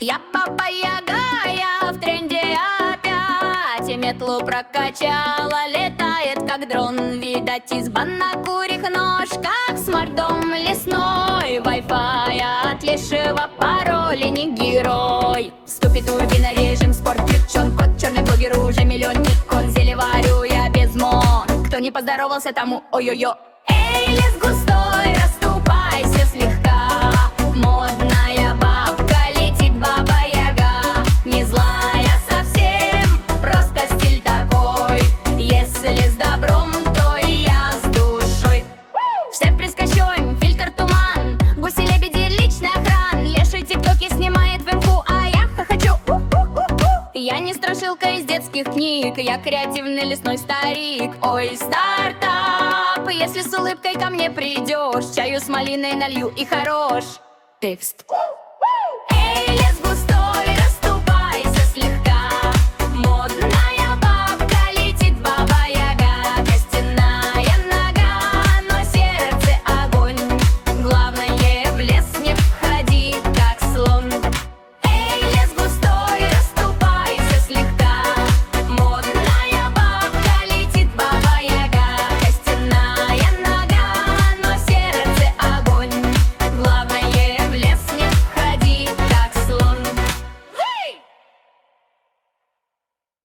Я баба-яга, я в тренде опять. И метлу прокачала, летает как дрон. Видать, изба на курьих ножках, смарт-дом лесной. Wi-Fi от лешего, пароли не герой. Вступит турбина, режим, спорт, включен. Кот черный блогер, уже миллионник. Он зелье варю, я без мон. Кто не поздоровался, тому ой-ой-ой. Эй, лес густой, расступайся слегка. Модная бабка летит, баба-яга. Не злая совсем, просто стиль такой. Если с добром, то и я с душой. Штеп прискочем, фильтр туман. Гуси-лебеди, личный охран. Леший тиктоки снимает в имху, а я хохочу. Я не страшилка из детских книг, я креативный лесной старик. Ой, стартап, если с улыбкой ко мне придешь, чаю с малиной налью и хорош. Текст.